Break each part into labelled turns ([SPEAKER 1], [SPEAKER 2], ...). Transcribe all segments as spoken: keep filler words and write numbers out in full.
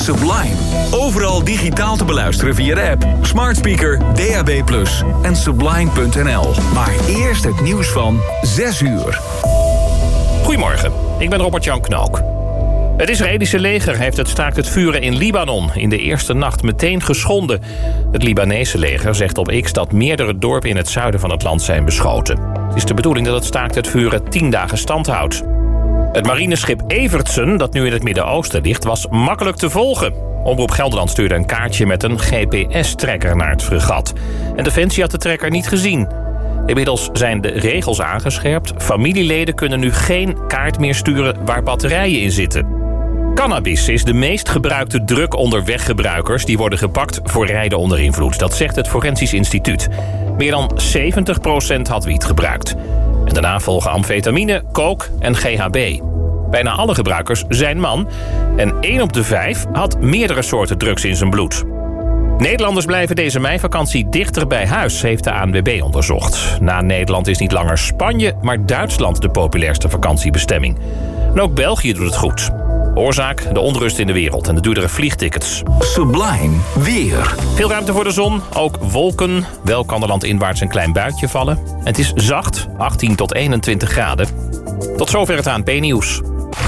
[SPEAKER 1] Sublime. Overal digitaal te beluisteren via de app, smart speaker, D A B plus en sublime punt n l. Maar eerst het nieuws van zes uur.
[SPEAKER 2] Goedemorgen, ik ben Robert-Jan Knook. Het Israëlische leger heeft het staakt het vuren in Libanon in de eerste nacht meteen geschonden. Het Libanese leger zegt op X dat meerdere dorpen in het zuiden van het land zijn beschoten. Het is de bedoeling dat het staakt het vuren tien dagen stand houdt. Het marineschip Evertsen, dat nu in het Midden-Oosten ligt, was makkelijk te volgen. Omroep Gelderland stuurde een kaartje met een G P S-trekker naar het fregat. En Defensie had de trekker niet gezien. Inmiddels zijn de regels aangescherpt. Familieleden kunnen nu geen kaart meer sturen waar batterijen in zitten. Cannabis is de meest gebruikte drug onder weggebruikers. Die worden gepakt voor rijden onder invloed. Dat zegt het Forensisch Instituut. Meer dan zeventig procent had wiet gebruikt. En daarna volgen amfetamine, coke en G H B. Bijna alle gebruikers zijn man. En één op de vijf had meerdere soorten drugs in zijn bloed. Nederlanders blijven deze meivakantie dichter bij huis, heeft de A N W B onderzocht. Na Nederland is niet langer Spanje, maar Duitsland de populairste vakantiebestemming. En ook België doet het goed. Oorzaak: de onrust in de wereld en de duurdere vliegtickets.
[SPEAKER 1] Sublime weer.
[SPEAKER 2] Veel ruimte voor de zon, ook wolken. Wel kan er landinwaarts een klein buitje vallen. En het is zacht, achttien tot eenentwintig graden. Tot zover het A N P-nieuws.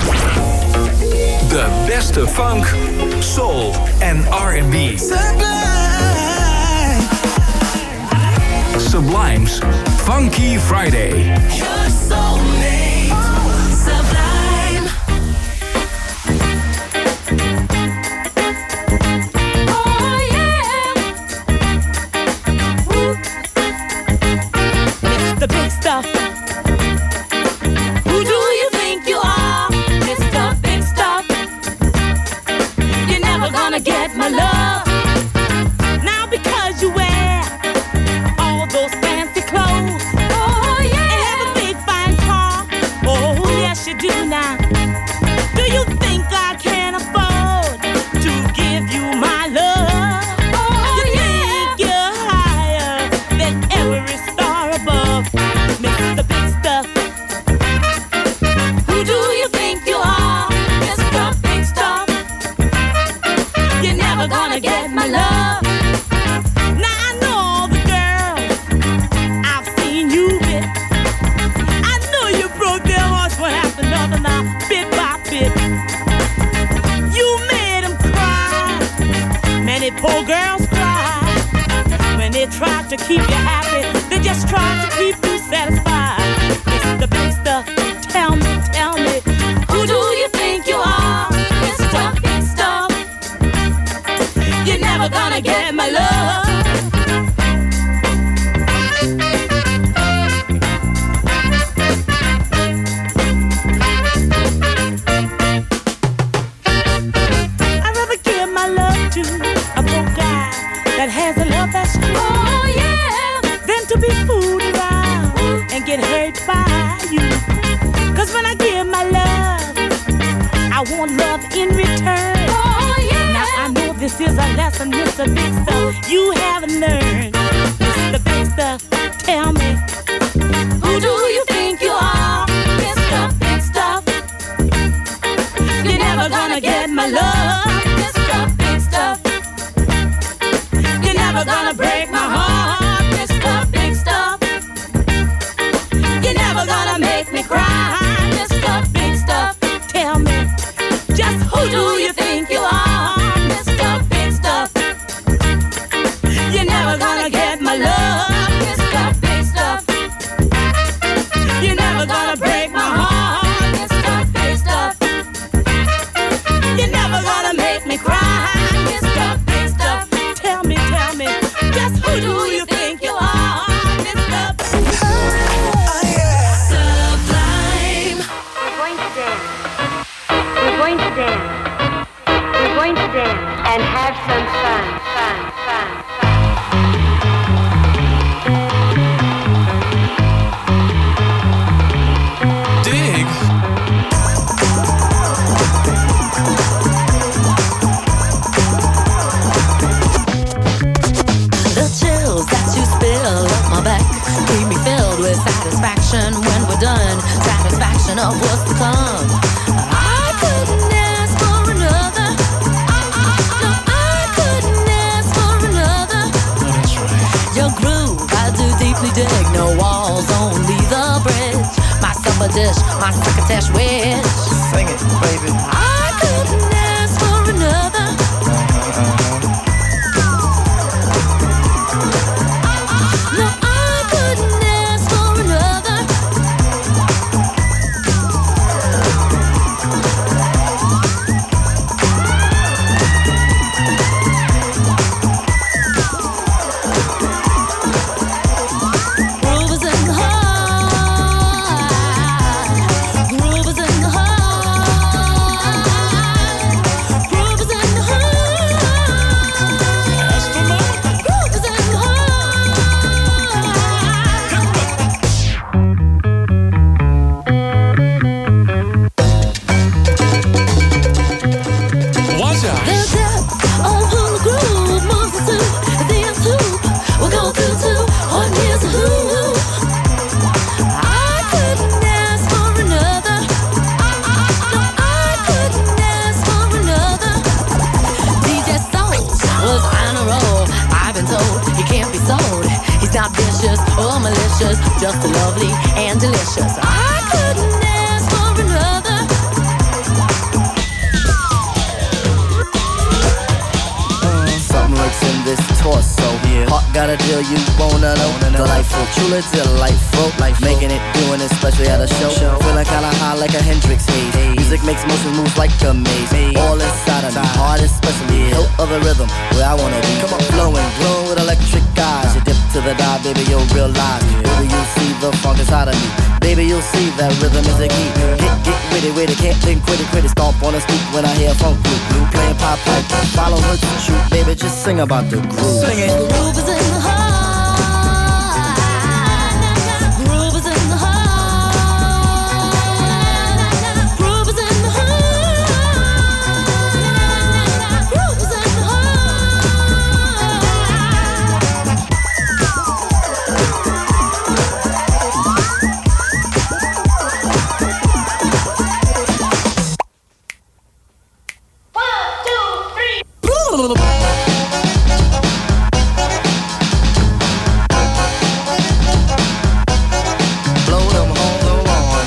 [SPEAKER 1] De beste funk, soul en R en B.
[SPEAKER 3] Sublime.
[SPEAKER 1] Sublime's Funky Friday.
[SPEAKER 3] Your soulmate. Sublime. Oh yeah. Woo. It's the big stuff. Who do you think you are? Mister Big Stuff. You're never gonna get my love. Now because you wear all those fancy clothes. Oh yeah. And have a big fine car. Oh yes you do now. Do you think I can afford to give you my love? Oh you yeah. think you're higher than every star above. Mister Big Stuff. Who do you think you are? Mister Big Stuff. You're never gonna get my love. Now I know all the girls I've seen you with. I know you broke their hearts one after another now, bit by bit. You made them cry. Many poor girls cry. When they try to keep you happy, they just try to keep you satisfied. Mister Big Stuff, tell me, tell me, who do you think you are? Mister Big Stuff. You're never gonna get my love. I'd rather give my love to a broke guy that has a love that's true. Oh yeah. Than to be fooled around and get hurt by you. Cause when I give my love, I want love in return. Oh yeah. Now I know this is a lesson, Mister Big Stuff, you haven't learned. Mister Big Stuff, tell me, who do you think you are? Mister Big Stuff. You're never gonna get my love. Mister Big Stuff. You're never gonna break my heart. Mister Big Stuff. You're never gonna make me cry. Mister Big Stuff. Tell me, just who do you think you are? Mister Big Stuff. You're never gonna get my love. Mister Big Stuff. You're never gonna break my heart. Mister Big Stuff. You're never gonna make me cry. Mister Big Stuff. Tell me, tell me, just who do you think you are? Mister Oh, yeah. Sublime.
[SPEAKER 4] We're going to dance. We're going to dance. We're going to dance and have some fun, fun, fun, fun.
[SPEAKER 1] Dig.
[SPEAKER 5] The chills that you spill up my back keep me filled with satisfaction when we're done. Satisfaction of what's to come. I couldn't ask for another. I walls, only the bridge. My supper dish, my succotash wish.
[SPEAKER 6] Sing it, baby.
[SPEAKER 5] I couldn't ask for another. No, I couldn't ask for another. Groove is in the heart. Groove is in the heart. Groove is in the heart. That's for me. Groove is in the heart.
[SPEAKER 1] What's up?
[SPEAKER 5] The depth of who the groove moves us to. The dance hoop will go through to what is a who. I couldn't ask for another. No, I couldn't ask for another. D J Soul was on a roll. I've been told he can't be sold. He's not vicious or malicious, just lovely and delicious. I couldn't ask for another.
[SPEAKER 6] Something lurks in this torso. Yeah. Heart got a deal you wanna know. Delightful, truly delightful. Life making it, doing it, especially at a show. Feeling kinda high like a Hendrix haze. Music makes motion moves like a maze. All inside of me, heart especially. Hilt of the rhythm, where I wanna be. Come on, flowing, glowing with electric eyes. You dip to the dive, baby, you'll realize. Baby, you'll see the funk inside of me. Baby, you'll see that rhythm is the key. Get, get with it, with it, can't think, quit it, quit it. Stomp on the stoop when I hear funk blue. Blue playing pop pipe, follow her to shoot. Baby, just sing about the groove. Sing it.
[SPEAKER 5] Groove is in the heart. Groove is in the heart. Groove is in the heart. Groove is in the
[SPEAKER 6] Blow them horns along.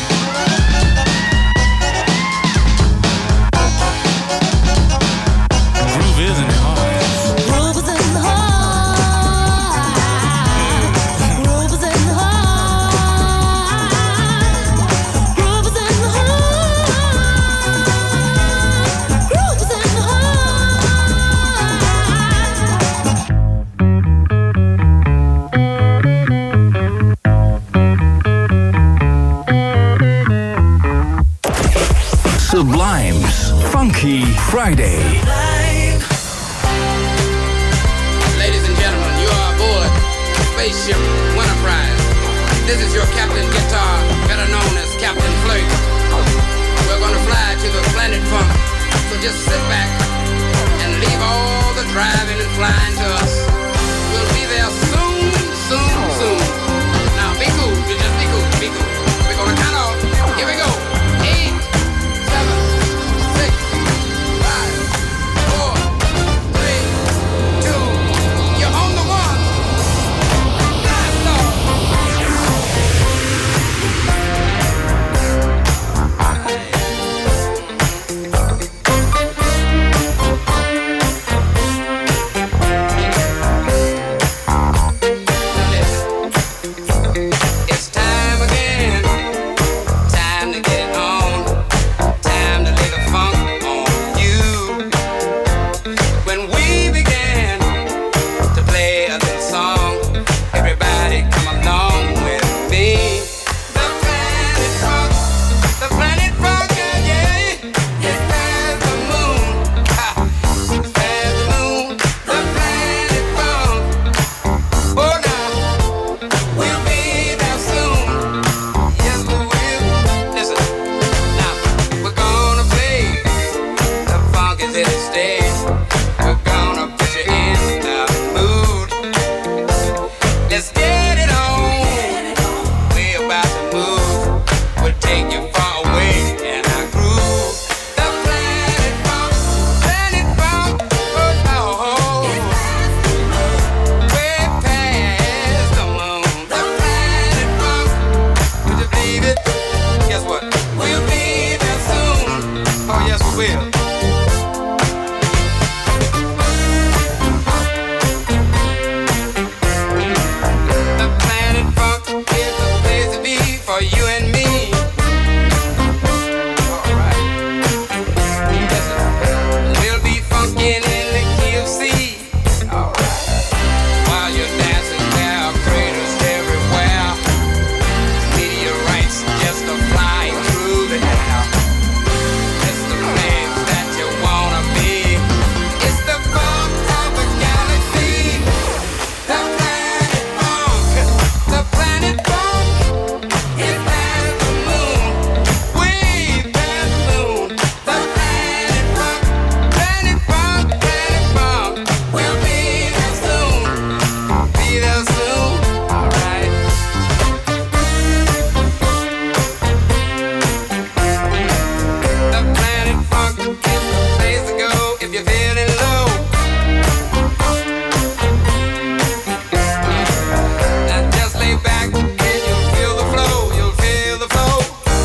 [SPEAKER 1] Groove is in the heart.
[SPEAKER 5] Groove is in the heart. Groove is in the heart. Groove is in the heart. Groove is in the
[SPEAKER 1] Sublime's Funky Friday.
[SPEAKER 7] Ladies and gentlemen, you are aboard Spaceship Enterprise. This is your Captain Guitar, better known as Captain Flirt. We're gonna fly to the planet Funk, so just sit back and leave all the driving and flying to us. We'll be there soon, soon, soon. Now be cool, you just be cool, be cool. We're gonna count off. Here we go. Eight, seven, six, five, four, three, two. You're on the one. Blast off. and me. All right. Listen, we'll be funkin' in the key of C. All right. While you're dancing, there are craters everywhere. Meteorites just a flying through the air. It's the place that you wanna be. It's the funk of the galaxy. The planet funk. The planet funk is past the moon. Way past the moon. The planet funk. Planet funk. Planet funk. We'll be there soon. Be there soon. All right. The planet funk is the place to go if you're feeling low. Now just lay back and you'll feel the flow. You'll feel the flow.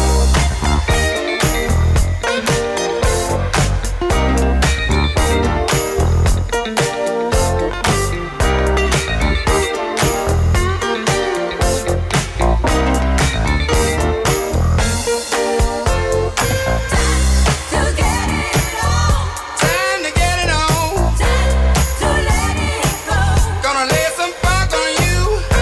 [SPEAKER 7] Time to get it on. Gonna lay some funk on you.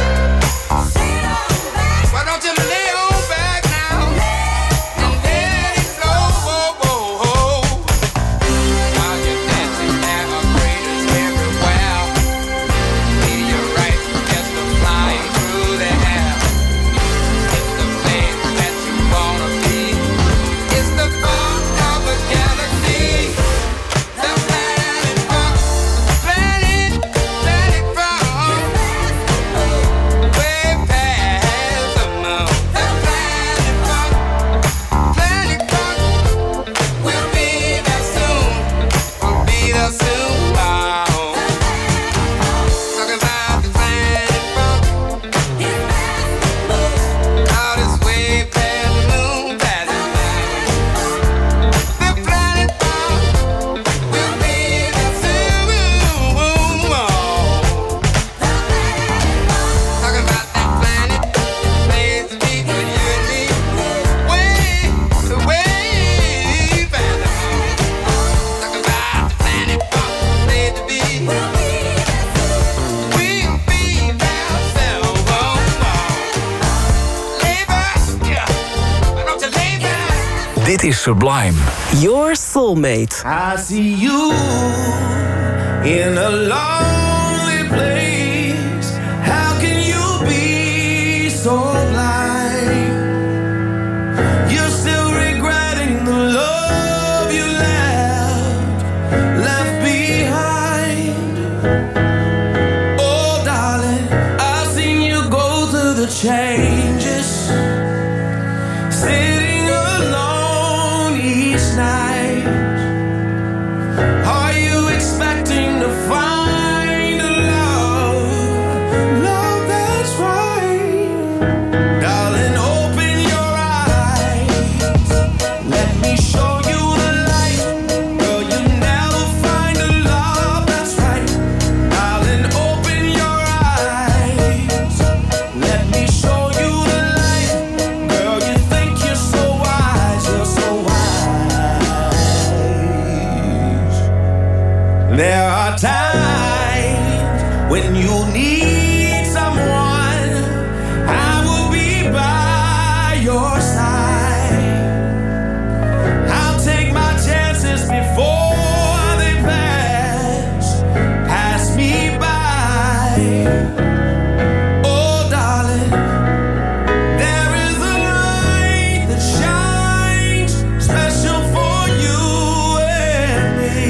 [SPEAKER 7] Why don't you lay on back now and let it flow? Whoa, whoa, whoa. While you're dancing, there are craters everywhere. Meteorites just a flying through the air. It's the place that you wanna be. It's the funk of the galaxy. The planet funk. Planet, planet funk. Way past the moon. The planet funk. Planet funk. We'll be there soon. We'll be there soon. Wow. Talking about the planet funk. Out is way past the moon. Past the moon. The planet funk. We'll be there soon. Talking about that planet, place to be with you and me. Way, way past the moon. Talking about the planet funk, place to be. We'll be there soon. Lay back, yeah. Why don't you lay back?
[SPEAKER 1] Dit is Sublime.
[SPEAKER 8] Your soulmate.
[SPEAKER 9] I see you in a lonely place. How can you be so blind? You're still regretting the love you left, left behind. Oh, darling, I've seen you go through the changes, sitting alone each night. Are you expecting to find a love, love that's right? Darling, open your eyes. Let me show you the light. Girl, you never find a love that's right. Darling, open your eyes. Let me show you the light. Girl, you think you're so wise, you're so wise. There are times when you need someone. I will be by your side. I'll take my chances before they pass, pass me by. Oh, darling, there is a light that shines special for you and me.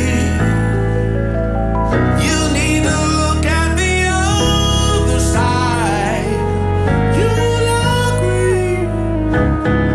[SPEAKER 9] You need to look at the other side. You'll agree.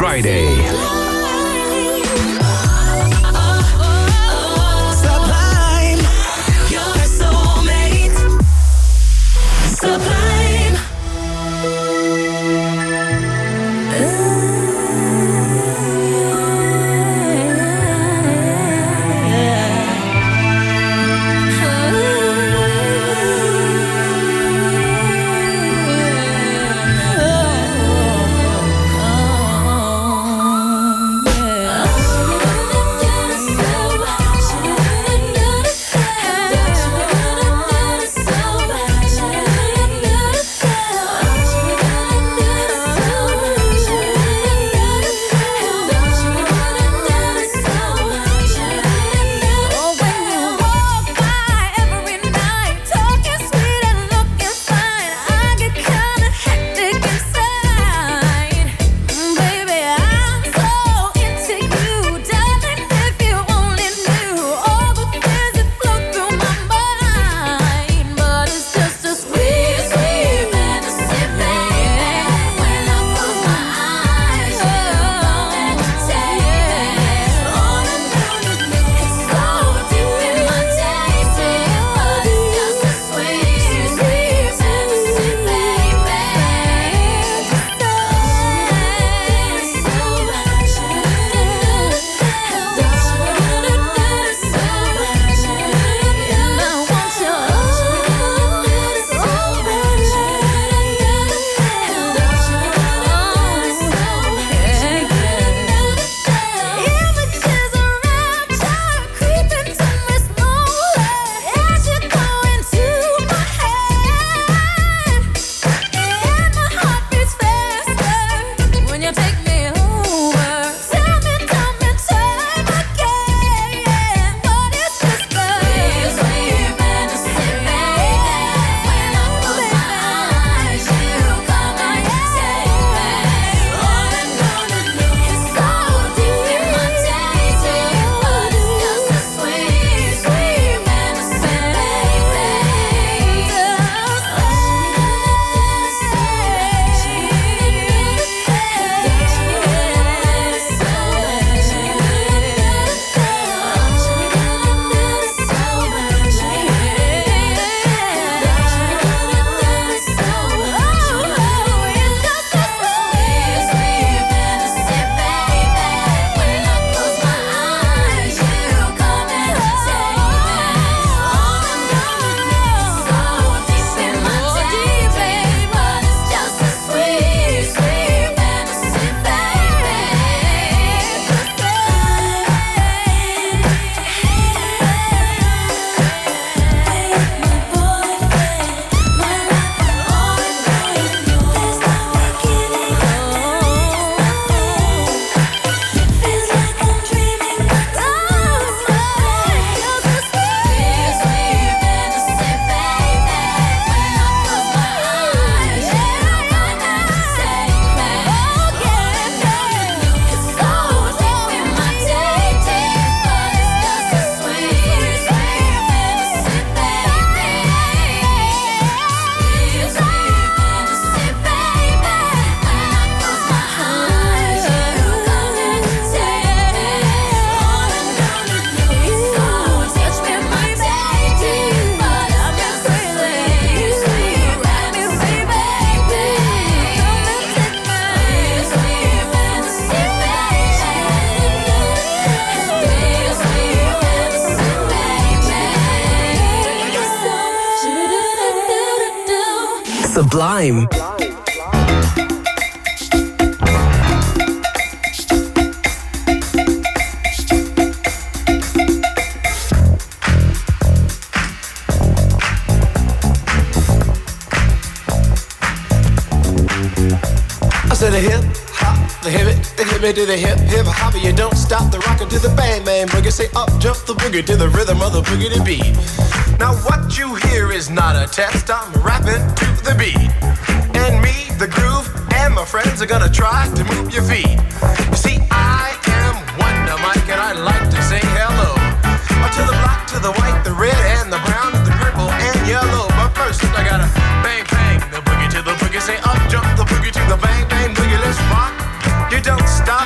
[SPEAKER 1] Friday.
[SPEAKER 5] Sublime, your soulmate. Sublime.
[SPEAKER 8] Sublime.
[SPEAKER 9] To the hip hop, the hip it, the hip it to the hip hip hop. You don't stop the rockin' to the bang bang boogie. Say up jump the boogie to the rhythm of the boogie to beat. Now what you hear is not a test. I'm rapping to the beat, and me, the groove, and my friends are gonna try to move your feet. You see, I am Wonder Mike, and I like to say hello to the black, to the white, the red, and the brown, the purple, and yellow. But first, I gotta bang bang the boogie to the boogie. Say up jump the boogie to the bang bang boogie. Let's rock. You don't stop.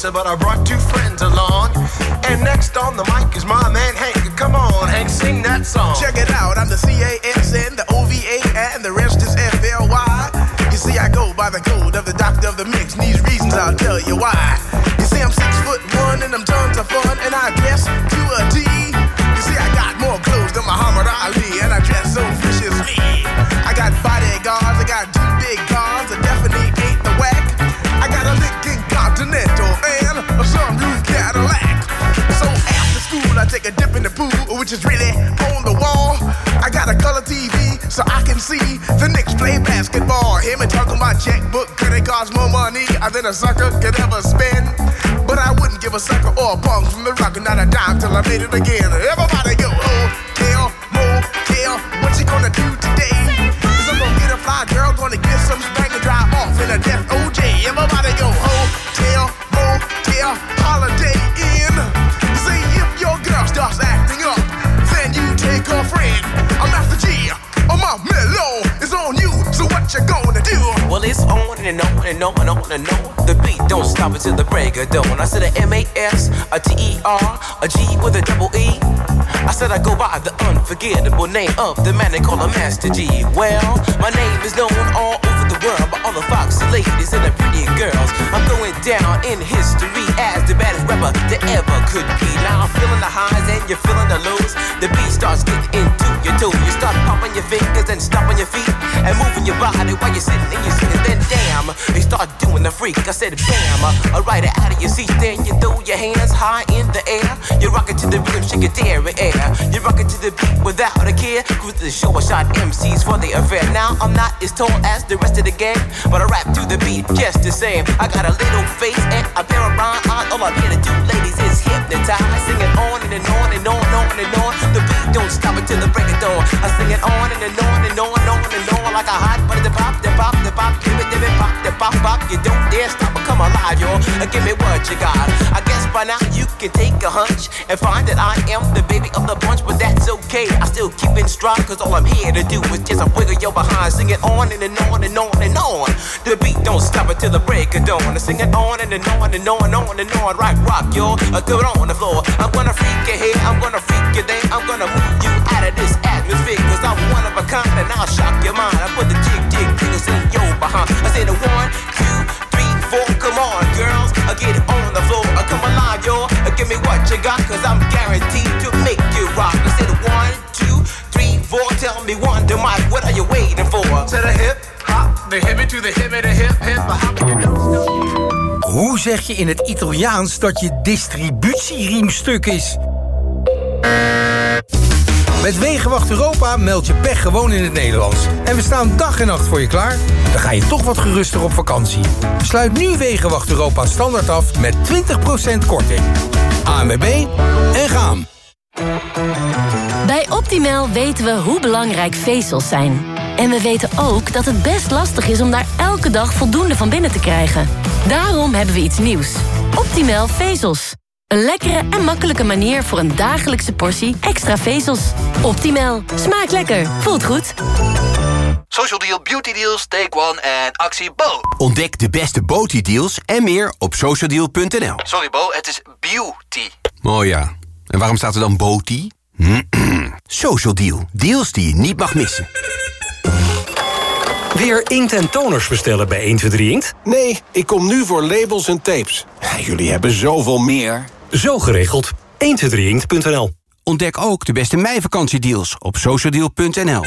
[SPEAKER 10] producer, but I brought two friends along. And next on the mic is my man Hank. Come on, Hank, sing that song.
[SPEAKER 11] Check it out, I'm the C A S N, the O V A, and the rest is F L Y. You see, I go by the code of the doctor of the mix, and these reasons I'll tell you why. You see, I'm six foot one, and I'm tons of fun, and I dress to a T. You see, I got more clothes than Muhammad Ali, and I dress so viciously. I got bodyguards, I got two big cars, I definitely ain't the whack. I got a Lincoln Continental and a sunroof Cadillac. So after school, I take a dip in the pool, which is really on the wall. I got a color T V, so I can see the Knicks play basketball. Him and talking my checkbook, could it cost more money than a sucker could ever spend? But I wouldn't give a sucker or a punk from the rock, not a dime till I made it again. Everybody go, hotel, motel, what you gonna do today? Cause I'm gonna get a fly girl, gonna get some spank and drive off in a death O J. Everybody go, hotel, motel, holiday inn. See if your girl starts acting up, then you take her friend. I'm Master G, oh my mellow is on you, so what you gonna do?
[SPEAKER 12] Well, it's on and on and on and on and on. The beat don't stop until the break of dawn. I said a M A S, a T E R, a G with a double E. I said I go by the unforgettable name of the man they call a Master G. Well, my name is known all over the world by all the foxy ladies and the pretty girls. I'm going down in history as the baddest rapper that ever could be. Now I'm feeling the highs and you're feeling the lows. The beat starts getting into your toes. You start popping your fingers and stomping your feet and moving your body while you're sitting and you're sitting. Then damn, you start doing the freak. I said bam, I ride it out of your seat. Then you throw your hands high in the air. You rock it to the rhythm, shake it there in air. You rock it to the beat without a care. Cruise to the show, I shot M Cs for the affair. Now I'm not as tall as the rest of the gang, but I rap to the beat just the same. I got a little face and a pair of rhyme eyes. All I'm here to do, ladies, is hypnotize. Singing on and, and on and on and on and on. The beat don't stop until the break of dawn. I sing it on and, and on and on and on and on like a hot butter. The pop, the pop, the pop, give it, give it, pop, the pop, pop. You don't dare stop or come alive, y'all. Give me what you got. I guess by now you can take a hunch and find that I am the baby of the bunch, but that's okay. I still keep in stride, cause all I'm here to do is just a wiggle your behind. Sing it on and, and on and on and on. The beat don't stop until the break of dawn. I sing it on and, and on and on and on and on. Right, rock, y'all. I do it on the floor. I'm gonna freak you here, I'm gonna freak you there. I'm gonna move you out of this atmosphere, cause I'm one of a kind and I'll shock your mind. I put the jig, jig, jiggles in your behind. I say the one, two, three, four. Come on, girls, I get it on the floor. I come alive, y'all. Give me what you got, cause I'm guaranteed to make you rock. I said one, two, three, four. Tell me one, to Mike, what are you waiting for?
[SPEAKER 10] To the hip, hop, the hippie to the hippie, the hip, hip, the hop, the hip.
[SPEAKER 13] Hoe zeg je in het Italiaans dat je distributieriem stuk is? Met Wegenwacht Europa meld je pech gewoon in het Nederlands. En we staan dag en nacht voor je klaar. Dan ga je toch wat geruster op vakantie. Sluit nu Wegenwacht Europa standaard af met twintig procent korting. A N W B en gaan.
[SPEAKER 14] Bij Optimal weten we hoe belangrijk vezels zijn. En we weten ook dat het best lastig is om daar elke dag voldoende van binnen te krijgen. Daarom hebben we iets nieuws. Optimal vezels. Een lekkere en makkelijke manier voor een dagelijkse portie extra vezels. Optimal. Smaakt lekker. Voelt goed.
[SPEAKER 15] Social Deal, Beauty Deals, Take One en actie Bo.
[SPEAKER 16] Ontdek de beste Beauty Deals en meer op socialdeal punt n l.
[SPEAKER 15] Sorry Bo, het is beauty.
[SPEAKER 16] Oh ja, en waarom staat er dan Beauty? Social Deal, deals die je niet mag missen.
[SPEAKER 17] Weer inkt en toners bestellen bij één twee drie Inkt?
[SPEAKER 18] Nee, ik kom nu voor labels en tapes. Jullie hebben zoveel meer.
[SPEAKER 17] Zo geregeld. één twee drie inkt punt n l.
[SPEAKER 16] Ontdek ook de beste meivakantiedeals op socialdeal punt n l.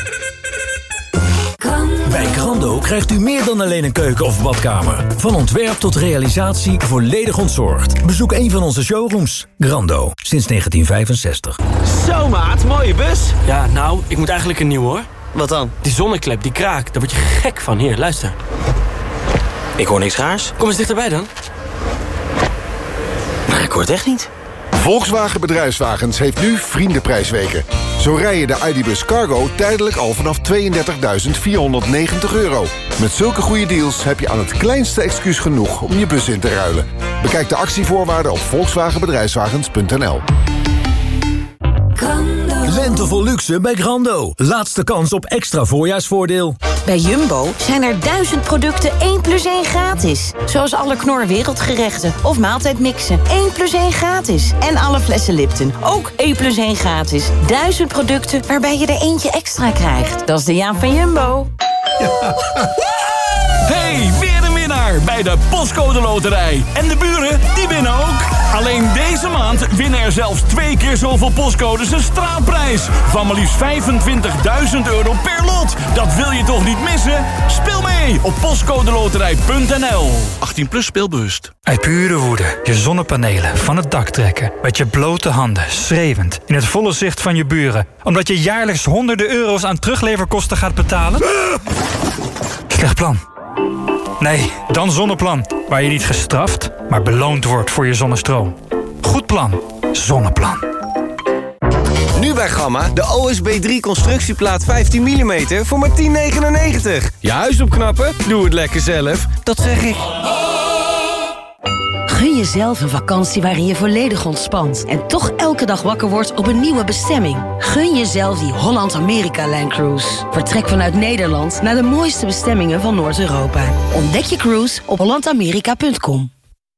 [SPEAKER 19] Bij Grando krijgt u meer dan alleen een keuken of badkamer. Van ontwerp tot realisatie volledig ontzorgd. Bezoek een van onze showrooms. Grando, sinds negentien vijfenzestig.
[SPEAKER 20] Zo maat, mooie bus. Ja, nou, ik moet eigenlijk een nieuw hoor. Wat dan? Die zonneklep, die kraak, daar word je gek van. Hier, luister. Ik hoor niks raars. Kom eens dichterbij dan. Maar ik hoor het echt niet.
[SPEAKER 21] Volkswagen Bedrijfswagens heeft nu vriendenprijsweken. Zo rij je de I D Bus Cargo tijdelijk al vanaf tweeëndertigduizend vierhonderdnegentig euro. Met zulke goede deals heb je aan het kleinste excuus genoeg om je bus in te ruilen. Bekijk de actievoorwaarden op volkswagen bedrijfswagens punt n l.
[SPEAKER 19] Lente vol luxe bij Grando. Laatste kans op extra voorjaarsvoordeel.
[SPEAKER 2] Bij Jumbo zijn er duizend producten één plus één gratis. Zoals alle Knor wereldgerechten of maaltijdmixen. één plus één gratis. En alle flessen Lipton. Ook één plus één gratis. Duizend producten waarbij je er eentje extra krijgt. Dat is de Jaap van Jumbo.
[SPEAKER 22] Hey, weer een winnaar bij de Postcode Loterij. En de buren, die winnen ook. Alleen deze maand winnen er zelfs twee keer zoveel postcodes een straatprijs. Van maar liefst vijfentwintigduizend euro per lot. Dat wil je toch niet missen? Speel mee op postcodeloterij punt n l.
[SPEAKER 23] achttien plus speelbewust.
[SPEAKER 24] Uit pure woede je zonnepanelen van het dak trekken. Met je blote handen, schreeuwend, in het volle zicht van je buren. Omdat je jaarlijks honderden euro's aan terugleverkosten gaat betalen? Slecht plan. Nee, dan Zonneplan. Waar je niet gestraft, maar beloond wordt voor je zonnestroom. Goed plan. Zonneplan.
[SPEAKER 25] Nu bij Gamma, de O S B drie constructieplaat vijftien millimeter voor maar tien negenennegentig. Je huis opknappen? Doe het lekker zelf. Dat zeg ik.
[SPEAKER 26] Gun jezelf een vakantie waarin je volledig ontspant en toch elke dag wakker wordt op een nieuwe bestemming. Gun jezelf die Holland-Amerika-lijncruise. Vertrek vanuit Nederland naar de mooiste bestemmingen van Noord-Europa. Ontdek je cruise op holland amerika punt com.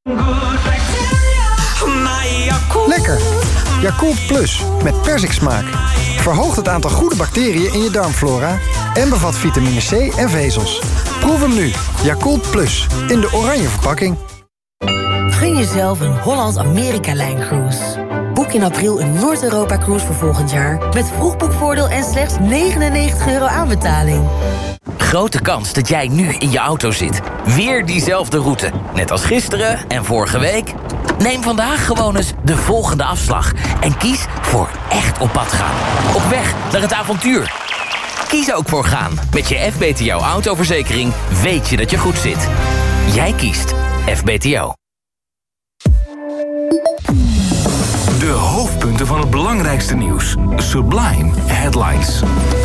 [SPEAKER 27] Lekker. Yakult Plus met persiksmaak. Verhoogt het aantal goede bacteriën in je darmflora en bevat vitamine C en vezels. Proef hem nu. Yakult Plus in de oranje verpakking.
[SPEAKER 26] Gun jezelf een Holland-Amerika-lijncruise. Boek in april een Noord-Europa-cruise voor volgend jaar... met vroegboekvoordeel en slechts negenennegentig euro aanbetaling.
[SPEAKER 28] Grote kans dat jij nu in je auto zit. Weer diezelfde route. Net als gisteren en vorige week. Neem vandaag gewoon eens de volgende afslag. En kies voor echt op pad gaan. Op weg naar het avontuur. Kies ook voor gaan. Met je F B T O autoverzekering weet je dat je goed zit. Jij kiest F B T O.
[SPEAKER 1] De hoofdpunten van het belangrijkste nieuws. Sublime Headlines.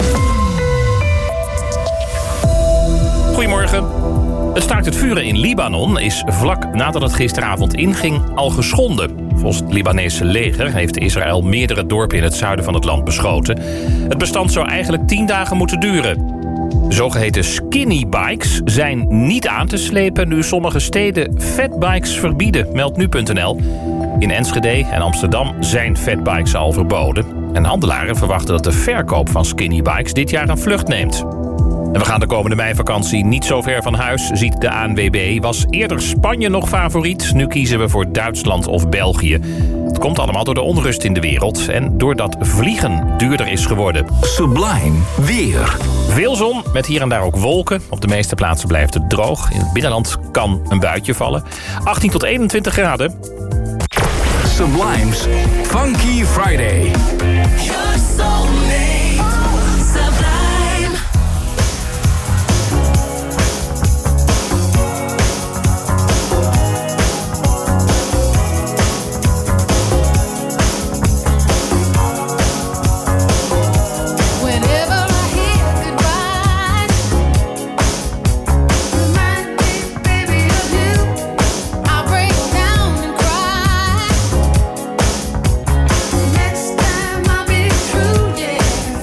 [SPEAKER 29] Goedemorgen. Het staakt het vuren in Libanon is vlak nadat het gisteravond inging al geschonden. Volgens het Libanese leger heeft Israël meerdere dorpen in het zuiden van het land beschoten. Het bestand zou eigenlijk tien dagen moeten duren. De zogeheten skinny bikes zijn niet aan te slepen nu sommige steden fatbikes verbieden, meldt nu punt n l. In Enschede en Amsterdam zijn fatbikes al verboden. En handelaren verwachten dat de verkoop van skinny bikes dit jaar een vlucht neemt. En we gaan de komende meivakantie niet zo ver van huis, ziet de A N W B. Was eerder Spanje nog favoriet, nu kiezen we voor Duitsland of België. Het komt allemaal door de onrust in de wereld en doordat vliegen duurder is geworden.
[SPEAKER 1] Sublime weer.
[SPEAKER 29] Veel zon, met hier en daar ook wolken. Op de meeste plaatsen blijft het droog. In het binnenland kan een buitje vallen. achttien tot eenentwintig graden.
[SPEAKER 1] Sublime's Funky Friday.
[SPEAKER 5] Next time I'll be true, yeah.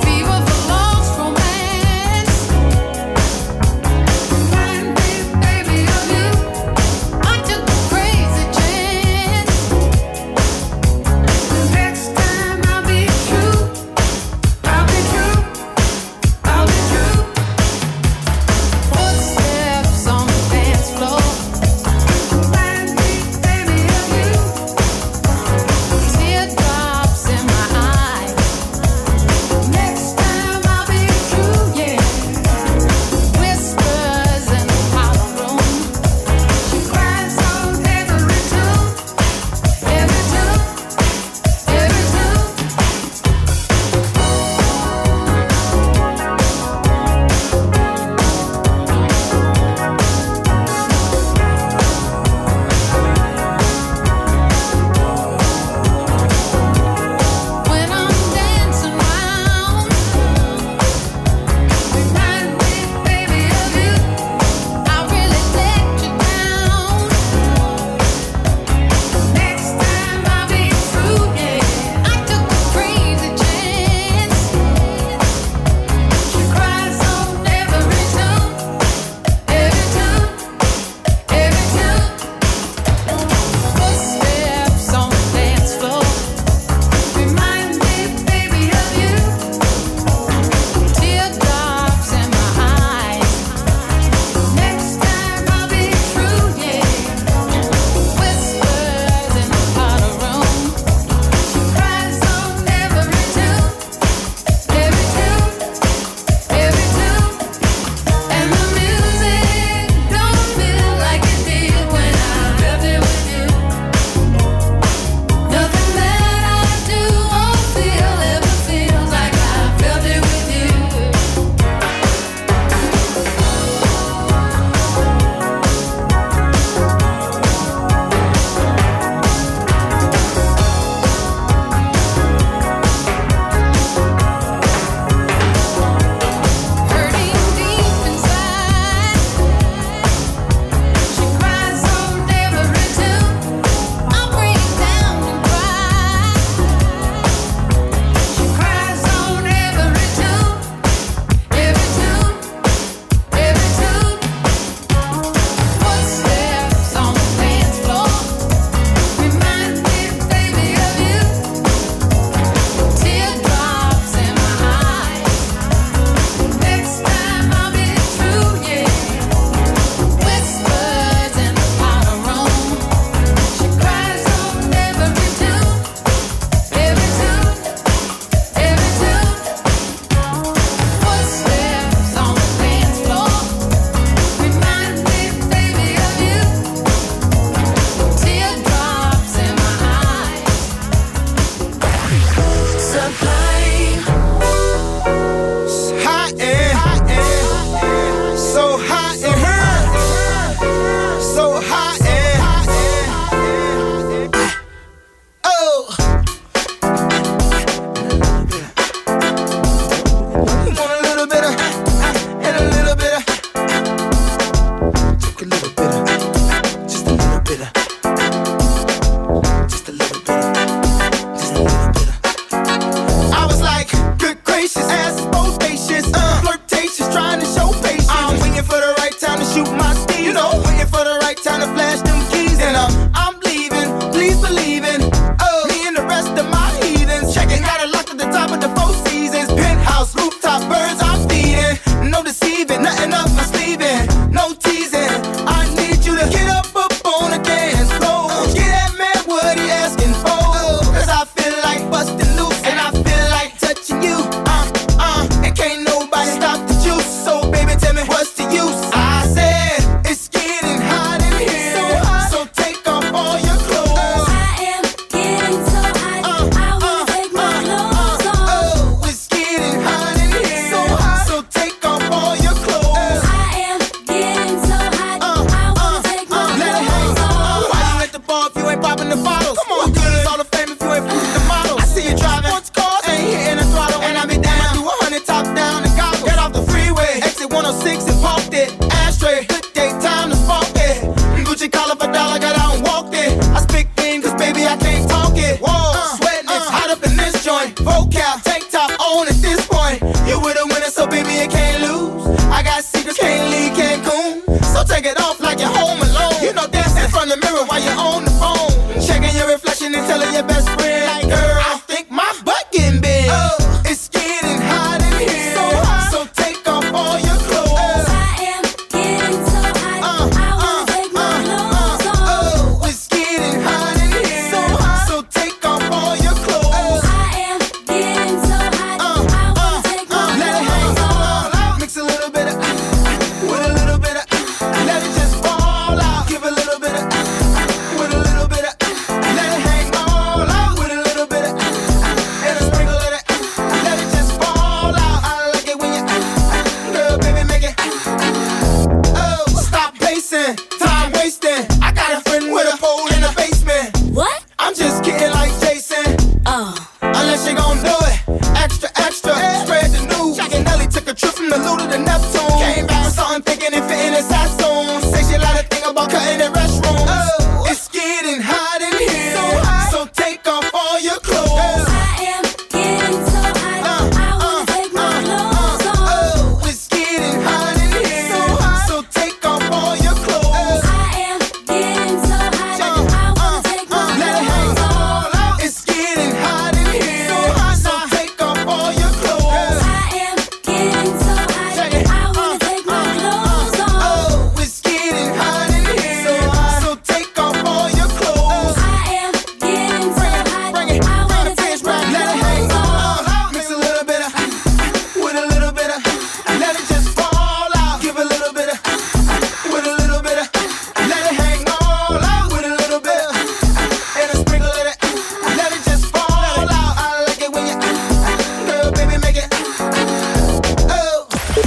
[SPEAKER 10] shake it off like you're home alone. You know, dancing in front of the mirror while you're on the phone. Checking your reflection and telling your best friend, like, girl, I think my butt getting big. Oh, it's getting hot in here. So hot. So take off all your clothes. I am getting so hot. Uh, I wanna uh, take my uh, clothes uh, off. Oh, it's getting hot in here. So hot. So take off all your clothes. I am getting so hot. Uh, I wanna uh, take my uh, let clothes it hang all out. Mix a little bit of uh, with a little bit of uh, let it just fall out. Give a little bit of uh, with a little bit of uh, let it hang all out. With a little bit of uh, and a sprinkle of it. Uh, let it just fall out. I like it when you uh, girl, baby, make it. Oh, stop pacing, time wasting. I got a friend with a pole in the basement.
[SPEAKER 5] What?
[SPEAKER 10] I'm just kidding like Jason.
[SPEAKER 5] Oh.
[SPEAKER 10] Unless you gon' do it. Extra, extra. Spread the news. Jack and Nelly took a trip from the Luda to Neptune. Came back with something thinking it fit in his Sassoon. Say she like to think about cutting the restrooms. Oh. It's getting hot in here. So hot. So take off all your clothes.
[SPEAKER 5] I am getting so hot.
[SPEAKER 10] Uh,
[SPEAKER 5] I wanna
[SPEAKER 10] uh,
[SPEAKER 5] take my
[SPEAKER 10] uh,
[SPEAKER 5] clothes
[SPEAKER 10] uh,
[SPEAKER 5] off.
[SPEAKER 10] Oh, it's getting hot in here. So hot. So take off all your clothes.
[SPEAKER 5] I am getting so hot. I wanna take my
[SPEAKER 10] Let it hang
[SPEAKER 5] clothes off.
[SPEAKER 10] all out. It's getting hot in here. So hot. So take off all your clothes.
[SPEAKER 5] I am getting so hot. I wanna take my clothes off.
[SPEAKER 10] Oh, it's getting hot in here. So hot. So take off all your clothes.
[SPEAKER 5] I am getting so hot.
[SPEAKER 10] Bring it,
[SPEAKER 5] I
[SPEAKER 10] bring
[SPEAKER 5] wanna
[SPEAKER 10] the
[SPEAKER 5] take
[SPEAKER 10] fish
[SPEAKER 5] my
[SPEAKER 10] back. Let it hang
[SPEAKER 5] clothes off.
[SPEAKER 10] all out. Mix a little bit of with a little bit of let it just fall out. Give a little bit of with a little bit of let it hang all out. With a little bit and a sprinkle of it. Let it just fall out. I like it when you girl, baby, make it. Oh.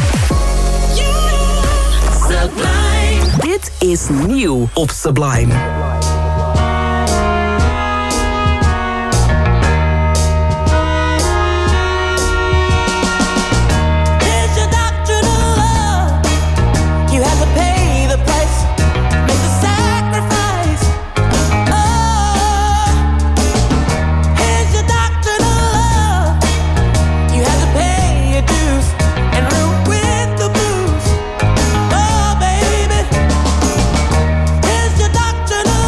[SPEAKER 3] Sublime. Dit is nieuw op Sublime.
[SPEAKER 5] Here's your doctrine of love. You have to pay the price, make the sacrifice. Oh, here's your doctrine of love. You have to pay your dues and root with the blues. Oh, baby, here's your doctrine of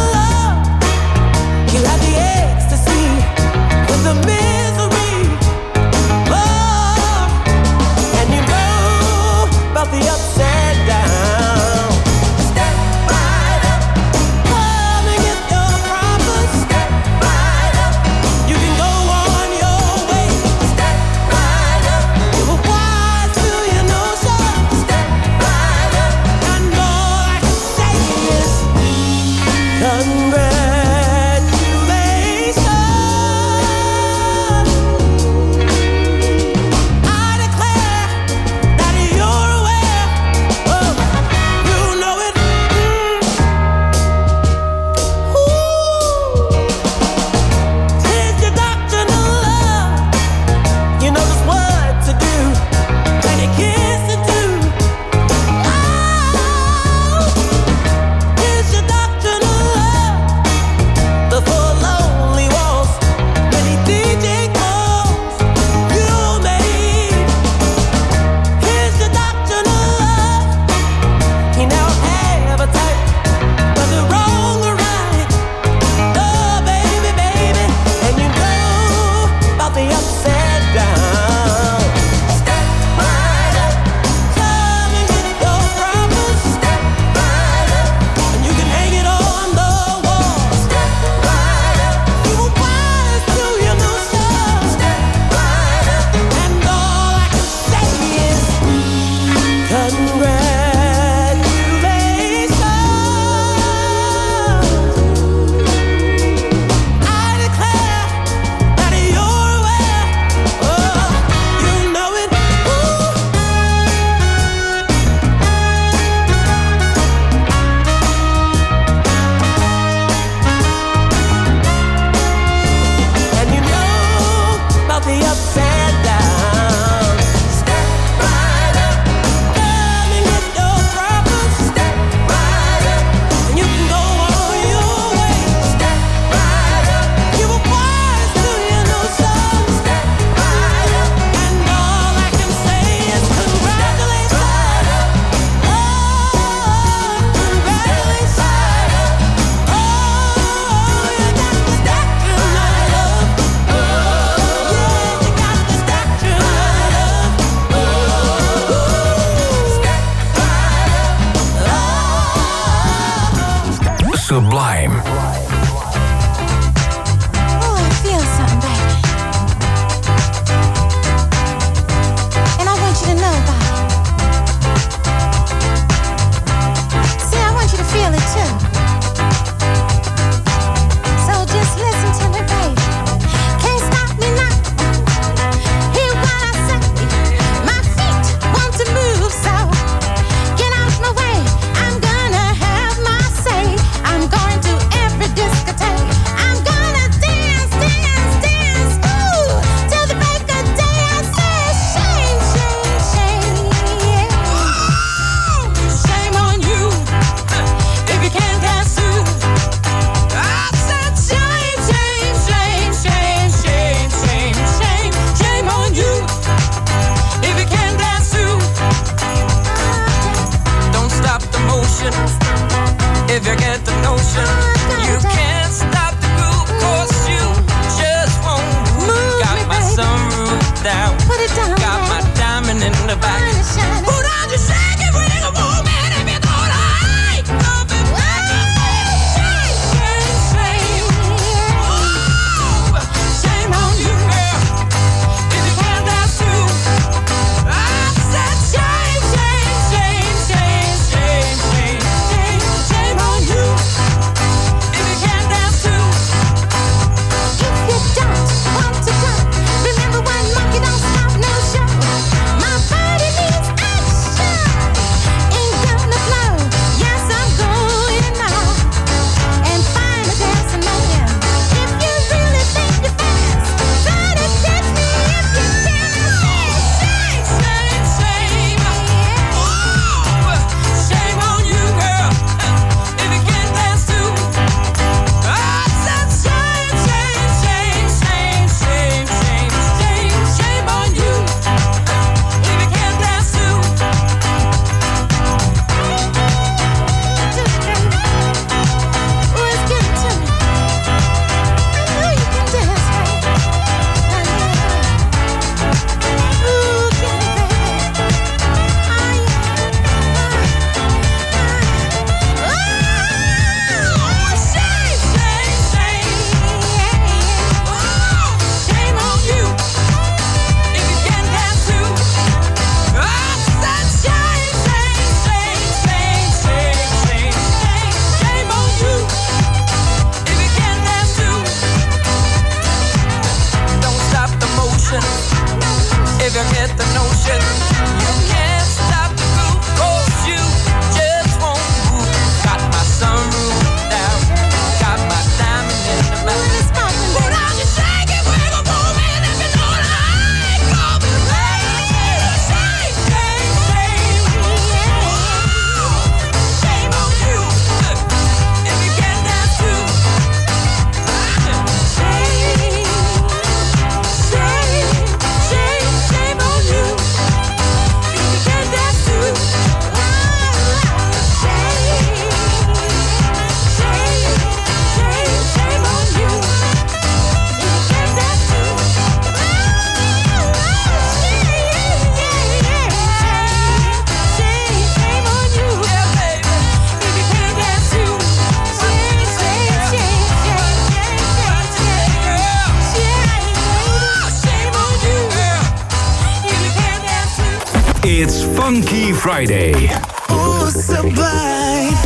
[SPEAKER 1] It's Funky Friday.
[SPEAKER 10] Ooh, sublime.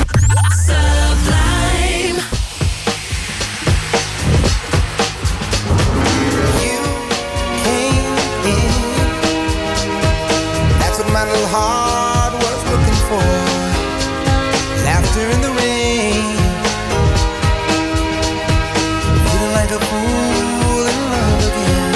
[SPEAKER 10] Sublime. You came in. That's what my little heart was looking for. Laughter in the rain. Feeling like a fool in love again.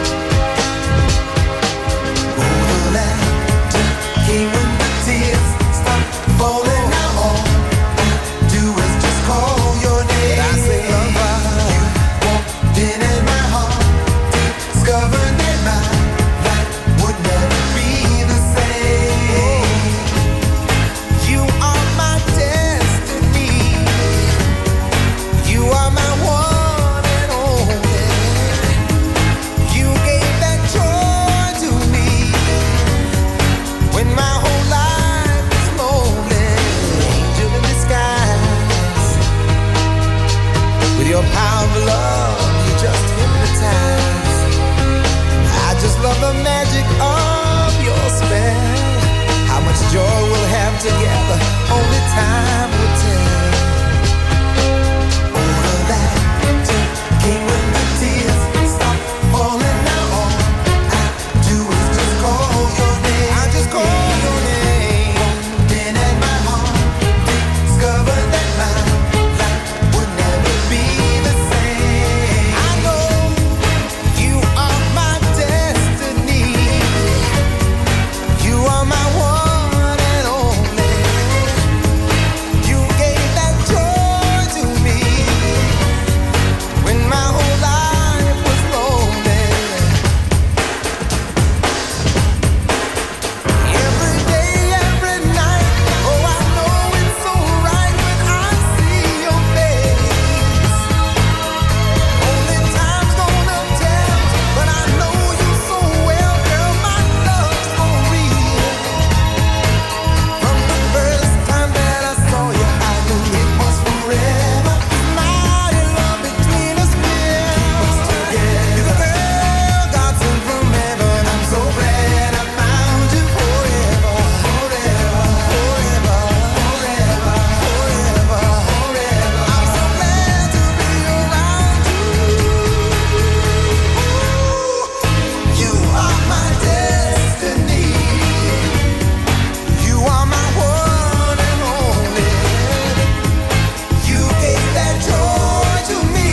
[SPEAKER 10] Oh, laughter came when the tears stopped falling. Now all I do is just call your name. I say, lover, you walked in and my heart discovered that my life would never be the same. You are my destiny. You are my one and only. You gave that joy to me when my whole life was lonely. Angel in disguise. With your power of love, you just hypnotize. I just love the magic of your spell. How much joy we'll have together, only time will tell. All of that came when the tears stopped falling. Now all I do is just call your name. I just call your name. Then at my heart discovered that my life would never be the same. I know you are my destiny. You are my one and only. You gave that joy to me when my whole life was lonely. Every day, every night, oh I know it's so right when I see your face. Only time's gonna tell, but I know you so well, girl. My love's for real. From the first time that I saw you, I knew it was forever. Mighty love between us will together. You're the girl God sent from heaven. I'm so glad I found you forever, forever, forever, forever, forever, forever. I'm so glad to be around you. You are my destiny. You are my one and only. You gave that joy to me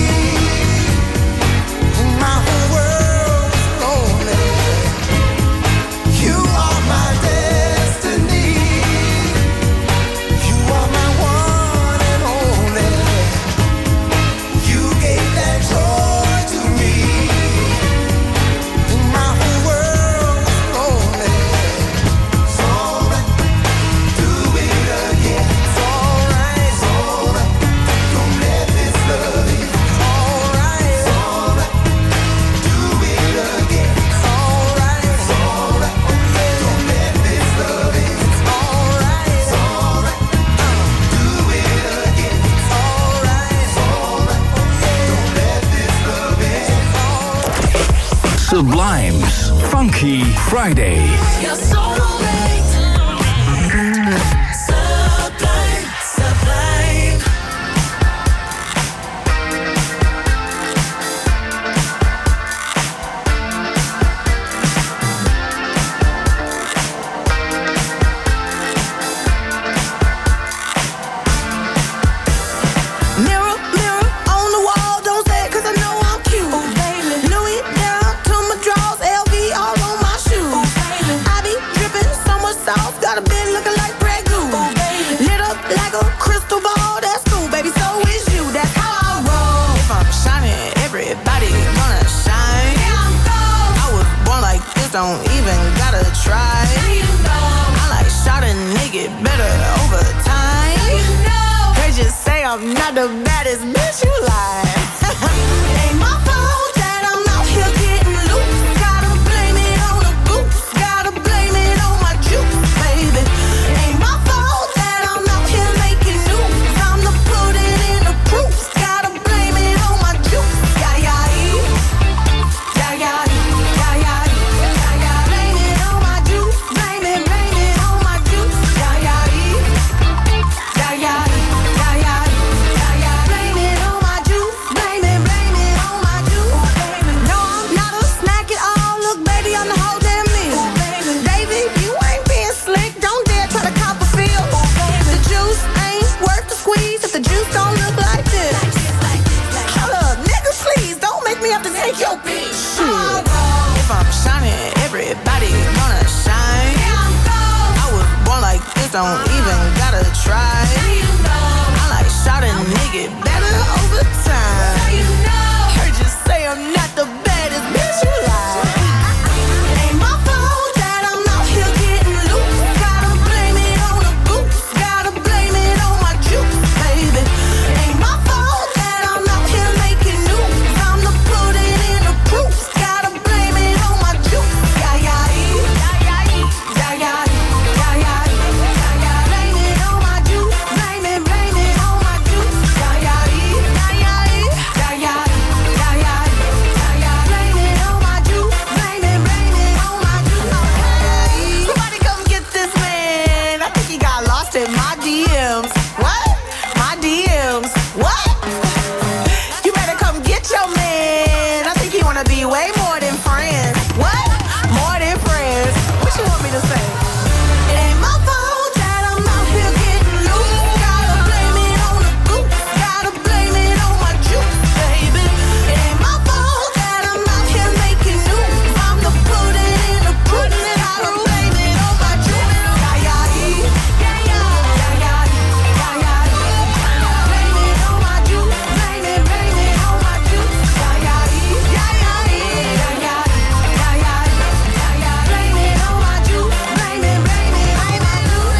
[SPEAKER 10] when my whole world was lonely. You are my destiny. You are my one and only. You gave that joy to me when my whole world was lonely. It's alright, do it again. It's alright, it's alright. Don't let this love in. It's alright, it's alright. Do it again. It's alright, it's alright. Don't let this love in. It's alright, it's alright. Do it again. It's alright, it's alright. Don't let this love in.
[SPEAKER 1] Sublime's Funky Friday.
[SPEAKER 10] You're so right. Sublime, sublime. Mirror, mirror on the wall, don't say it 'cause I know I'm cute. Oh, baby. Louis down to my drawers, L V all on my shoes. Oh, baby. I be dripping so much sauce, got a bed looking like Grey Goose. Oh, baby. Lit up like a crystal ball, that's cool, baby. So is you, that's how I roll. If I'm shining, everybody gonna shine. Yeah, I'm gold. I was born like this, don't even gotta try. Now you know. I like shot a nigga better over time. Now you know. They just say I'm not the baddest bitch you like. Ain't my fault that I'm out here getting loose. Gotta blame it on the goose. Gotta blame it on my juice, baby. Ain't my fault that I'm out here making news. I'm the put it in the proof. Gotta blame it on my juice. Yeah, yeah, yeah, yeah, yeah, yeah, yeah, yeah. Blame it on my juice. Blame
[SPEAKER 4] don't even gotta try. I like shot a nigga better over time. Heard you say I'm not the baddest bitch you like. Ain't my fault that I'm out here getting loose. Gotta blame it on the boots. Gotta blame it on my juice, baby. Ain't my fault that I'm out here making news. I'm the put it in the proof. Gotta blame it on my juice. Yeah, yeah, yeah, yeah, yeah, yeah, yeah, yeah. Blame it on my juice. Blame it, blame it on my juice. Yeah, yeah, yeah, yeah, yeah, yeah, yeah, yeah. Blame it on my juice. Blame it, blame it on my juice. Somebody come get this man. I think he got lost in my D Ms. What? My D Ms. What? You better come get your man. I think he wanna be way more than friends. What? More than friends. What you want me to say? It ain't my fault that I'm out here getting loose. Gotta blame it on the boots. Gotta blame it on my juice, baby. It ain't my fault that I'm out here making news. I'm the put it in the proof. Gotta blame it on my juice. Yeah, yeah, yeah, yeah, yeah, yeah, yeah, yeah. Blame it on my juice. Blame it, blame it on my juice. Yeah, yeah, yeah, yeah, yeah, yeah, yeah, yeah. Blame it on my juice. Blame it, blame it on my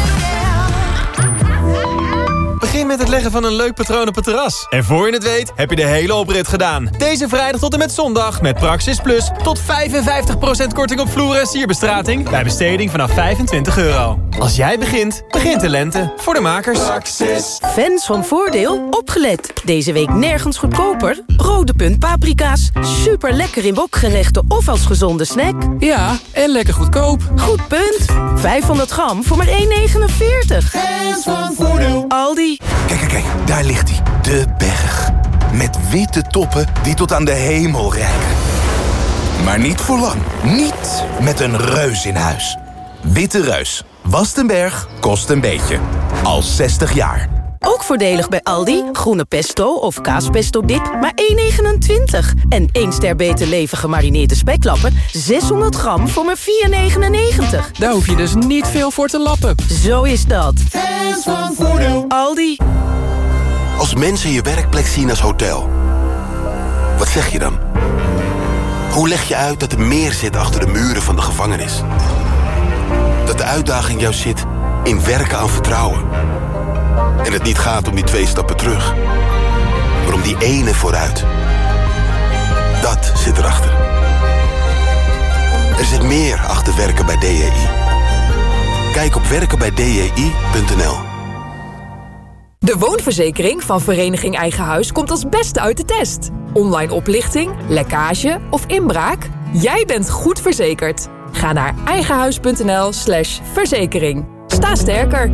[SPEAKER 4] juice.
[SPEAKER 25] Begin met het leggen van een leuk patroon op het terras. En voor je het weet, heb je de hele oprit gedaan. Deze vrijdag tot en met zondag met Praxis Plus tot vijfenvijftig procent korting op vloeren en sierbestrating bij besteding vanaf vijfentwintig euro. Als jij begint, begint de lente. Voor de makers. Praxis.
[SPEAKER 6] Fans van Voordeel, opgelet. Deze week nergens goedkoper. Rode punt paprika's. Super lekker in wokgerechten of als gezonde snack.
[SPEAKER 25] Ja, en lekker goedkoop.
[SPEAKER 6] Goed punt. vijfhonderd gram voor maar één negenenveertig.
[SPEAKER 10] Fans van Voordeel.
[SPEAKER 6] Aldi.
[SPEAKER 7] Kijk, kijk, kijk, daar ligt hij. De berg. Met witte toppen die tot aan de hemel reiken. Maar niet voor lang. Niet met een reus in huis. Witte Reus. Wast een berg, kost een beetje. Al zestig jaar.
[SPEAKER 6] Ook voordelig bij Aldi. Groene pesto of kaaspesto dip, maar één negenentwintig. En één ster beter leven gemarineerde speklappen, zeshonderd gram voor maar vier negenennegentig.
[SPEAKER 25] Daar hoef je dus niet veel voor te lappen.
[SPEAKER 6] Zo is dat.
[SPEAKER 10] Fans van Voordeel.
[SPEAKER 6] Aldi.
[SPEAKER 7] Als mensen je werkplek zien als hotel, wat zeg je dan? Hoe leg je uit dat er meer zit achter de muren van de gevangenis? Dat de uitdaging juist zit in werken aan vertrouwen. En het niet gaat om die twee stappen terug, maar om die ene vooruit. Dat zit erachter. Er zit meer achter werken bij D J I. Kijk op werken bij d j i punt n l.
[SPEAKER 8] De woonverzekering van Vereniging Eigen Huis komt als beste uit de test. Online oplichting, lekkage of inbraak? Jij bent goed verzekerd. Ga naar eigenhuis.nl slash verzekering. Sta sterker.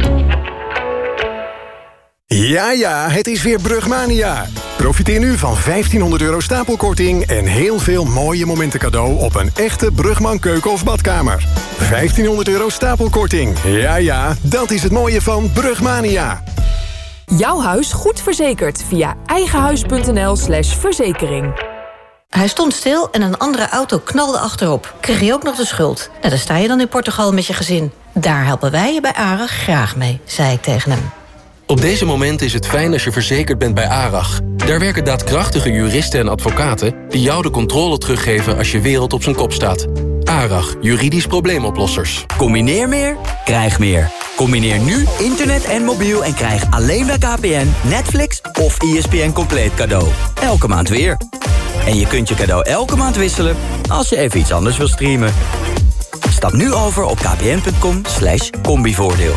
[SPEAKER 9] Ja, ja, het is weer Brugmania. Profiteer nu van vijftienhonderd euro stapelkorting en heel veel mooie momenten cadeau op een echte Brugman keuken of badkamer. vijftienhonderd euro stapelkorting. Ja, ja, dat is het mooie van Brugmania.
[SPEAKER 8] Jouw huis goed verzekerd via eigenhuis.nl slash verzekering.
[SPEAKER 11] Hij stond stil en een andere auto knalde achterop. Kreeg je ook nog de schuld. En daar sta je dan in Portugal met je gezin. Daar helpen wij je bij ARAG graag mee, zei ik tegen hem.
[SPEAKER 12] Op deze momenten is het fijn als je verzekerd bent bij ARAG. Daar werken daadkrachtige juristen en advocaten die jou de controle teruggeven als je wereld op zijn kop staat. ARAG, juridisch probleemoplossers.
[SPEAKER 13] Combineer meer, krijg meer. Combineer nu internet en mobiel en krijg alleen bij K P N, Netflix of E S P N compleet cadeau. Elke maand weer. En je kunt je cadeau elke maand wisselen als je even iets anders wil streamen. Stap nu over op kpn.com slash combivoordeel.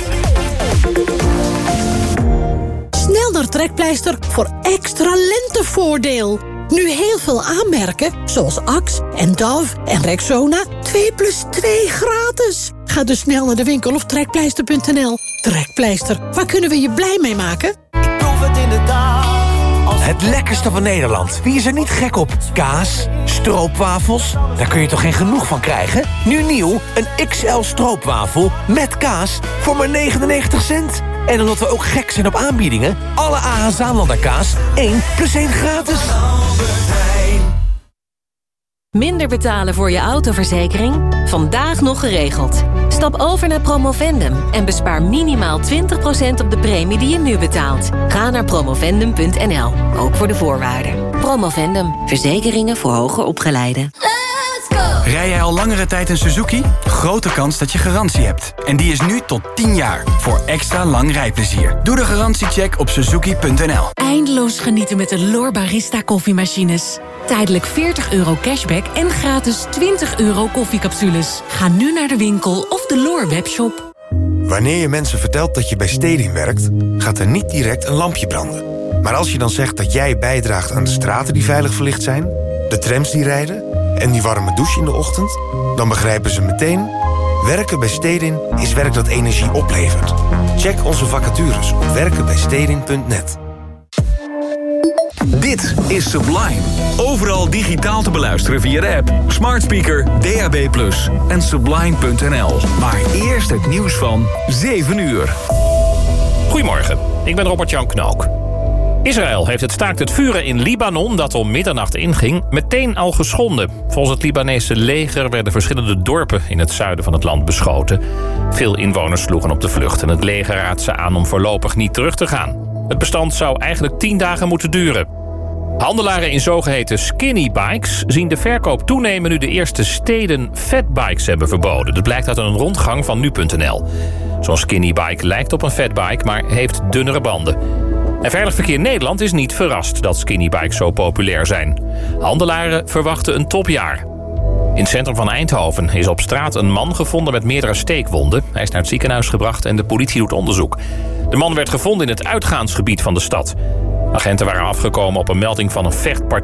[SPEAKER 23] Snel naar Trekpleister voor extra lentevoordeel. Nu heel veel aanmerken, zoals Axe en Dove en Rexona. twee plus twee gratis. Ga dus snel naar de winkel of trekpleister punt n l. Trekpleister, waar kunnen we je blij mee maken?
[SPEAKER 10] Ik proef het in de dag.
[SPEAKER 30] Het lekkerste van Nederland. Wie is er niet gek op? Kaas, stroopwafels, daar kun je toch geen genoeg van krijgen? Nu nieuw, een X L stroopwafel met kaas voor maar negenennegentig cent. En omdat we ook gek zijn op aanbiedingen, alle A H Zaanlander kaas één plus één gratis.
[SPEAKER 2] Minder betalen voor je autoverzekering? Vandaag nog geregeld. Stap over naar Promovendum en bespaar minimaal twintig procent op de premie die je nu betaalt. Ga naar promovendum punt n l, ook voor de voorwaarden. Promovendum, verzekeringen voor hoger opgeleiden.
[SPEAKER 14] Rij jij al langere tijd een Suzuki? Grote kans dat je garantie hebt. En die is nu tot tien jaar, voor extra lang rijplezier. Doe de garantiecheck op suzuki punt n l.
[SPEAKER 15] Eindeloos genieten met de L'Or Barista koffiemachines. Tijdelijk veertig euro cashback en gratis twintig euro koffiecapsules. Ga nu naar de winkel of de L'Or webshop.
[SPEAKER 16] Wanneer je mensen vertelt dat je bij Stedin werkt, gaat er niet direct een lampje branden. Maar als je dan zegt dat jij bijdraagt aan de straten die veilig verlicht zijn, de trams die rijden en die warme douche in de ochtend, dan begrijpen ze meteen: werken bij Stedin is werk dat energie oplevert. Check onze vacatures op werken bij stedin punt net.
[SPEAKER 1] Dit is Sublime. Overal digitaal te beluisteren via de app, smart speaker, D A B plus, en sublime punt n l. Maar eerst het nieuws van zeven uur.
[SPEAKER 29] Goedemorgen, ik ben Robert-Jan Knook. Israël heeft het staakt het vuren in Libanon, dat om middernacht inging, meteen al geschonden. Volgens het Libanese leger werden verschillende dorpen in het zuiden van het land beschoten. Veel inwoners sloegen op de vlucht en het leger raadt ze aan om voorlopig niet terug te gaan. Het bestand zou eigenlijk tien dagen moeten duren. Handelaren in zogeheten skinny bikes zien de verkoop toenemen nu de eerste steden fatbikes hebben verboden. Dat blijkt uit een rondgang van nu punt n l. Zo'n skinny bike lijkt op een fatbike, maar heeft dunnere banden. En Veilig Verkeer Nederland is niet verrast dat skinnybikes zo populair zijn. Handelaren verwachten een topjaar. In het centrum van Eindhoven is op straat een man gevonden met meerdere steekwonden. Hij is naar het ziekenhuis gebracht en de politie doet onderzoek. De man werd gevonden in het uitgaansgebied van de stad. Agenten waren afgekomen op een melding van een vechtpartij